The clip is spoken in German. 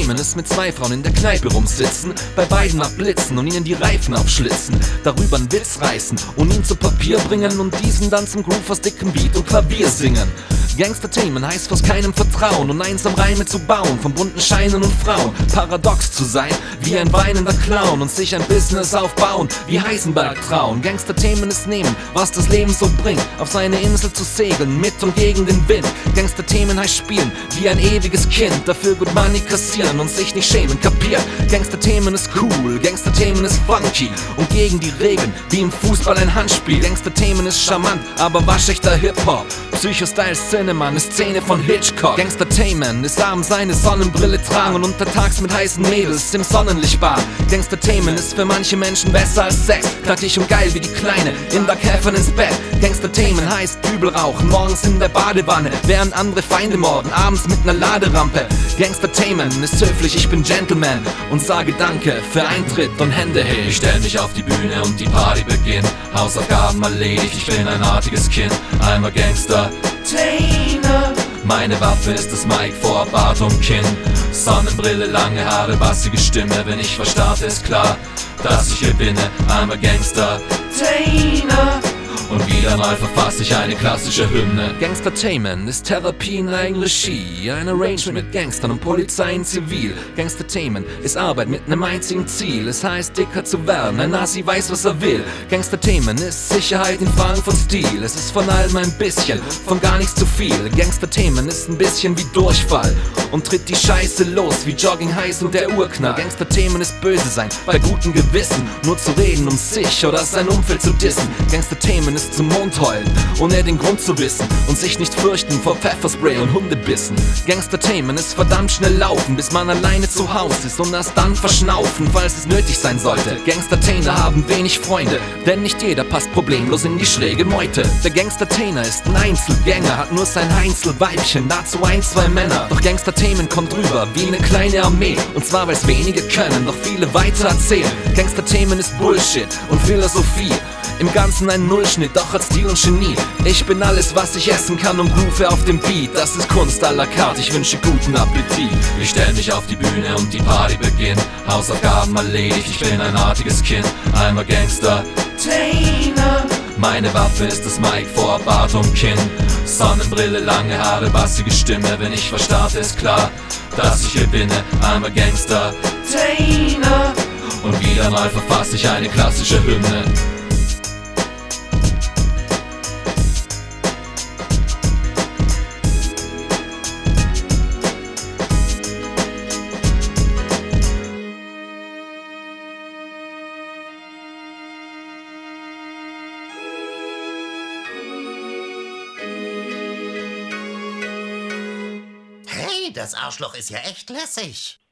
Gangstertainment ist mit zwei Frauen in der Kneipe rumsitzen, bei beiden abblitzen und ihnen die Reifen aufschlitzen, darüber einen Witz reißen und ihn zu Papier bringen und diesen dann zum Groove aus dickem Beat und Klavier singen. Gangstertainment heißt fast keinem vertrauen und einsam Reime zu bauen von bunten Scheinen und Frauen. Paradox zu sein, wie ein weinender Clown und sich ein Business aufbauen, wie Heisenberg trauen. Gangstertainment ist nehmen, was das Leben so bringt, auf seine Insel zu segeln, mit und gegen den Wind. Gangstertainment heißt spielen, wie ein ewiges Kind, dafür gut Money kassieren und sich nicht schämen, kapiert? Gangstertainment ist cool, Gangstertainment ist funky und gegen die Regeln, wie im Fußball ein Handspiel. Gangstertainment ist charmant, aber waschechter Hip-Hop. Psycho-Style Cinema, eine Szene von Hitchcock. Gangstertainment ist abends seine Sonnenbrille tragen und untertags mit heißen Mädels im Sonnenlicht bar. Gangstertainment ist für manche Menschen besser als Sex, knackig und geil wie die Kleine, in der Käfern ins Bett. Gangstertainment heißt Dübel rauchen, morgens in der Badewanne, während andere Feinde morden, abends mit ner Laderampe. Gangstertainment ist höflich, ich bin Gentleman und sage Danke für Eintritt und Hände hey. Ich stell mich auf die Bühne und die Party beginnt, Hausaufgaben erledigt, ich bin ein artiges Kind, I'm a Gangstertainer. Meine Waffe ist das Mic vor Bart und Kinn, Sonnenbrille, lange Haare, bassige Stimme. Wenn ich was starte, ist klar, dass ich gewinne, I'm a Gangstertainer. Und wieder mal verfasse ich eine klassische Hymne. Gangstertainment ist Therapie in Eigenregie, ein Arrangement mit Gangstern und Polizei in Zivil. Gangstertainment ist Arbeit mit einem einzigen Ziel, es heißt dicker zu werden, ein Nazi weiß was er will. Gangstertainment ist Sicherheit in Fragen von Stil, es ist von allem ein bisschen, von gar nichts zu viel. Gangstertainment ist ein bisschen wie Durchfall und tritt die Scheiße los wie Jogging heiß und der Urknall. Gangstertainment ist böse sein, bei gutem Gewissen, nur zu reden um sich oder sein Umfeld zu dissen. Gangstertainment ist zum Mond heulen, ohne den Grund zu wissen und sich nicht fürchten vor Pfefferspray und Hundebissen. Gangstertainment ist verdammt schnell laufen, bis man alleine zu Hause ist und erst dann verschnaufen, falls es nötig sein sollte. Gangstertainer haben wenig Freunde, denn nicht jeder passt problemlos in die schräge Meute. Der Gangstertainer ist ein Einzelgänger, hat nur sein Einzelweibchen, dazu ein, zwei Männer. Doch Gangstertainment kommt rüber wie eine kleine Armee, und zwar weil's wenige können, doch viele weiter erzählen. Gangstertainment ist Bullshit und Philosophie, im Ganzen ein Nullschnitt, doch hat Stil und Genie. Ich bin alles, was ich essen kann und groove auf dem Beat. Das ist Kunst à la carte, ich wünsche guten Appetit. Ich stell mich auf die Bühne und die Party beginnt, Hausaufgaben erledigt, ich bin ein artiges Kind, I'm a Gangstertainer. Meine Waffe ist das Mic vor Bart und Kinn, Sonnenbrille, lange Haare, bassige Stimme. Wenn ich was starte, ist klar, dass ich gewinne, I'm a Gangstertainer. Und wieder mal verfasse ich eine klassische Hymne. Hey, das Arschloch ist ja echt lässig.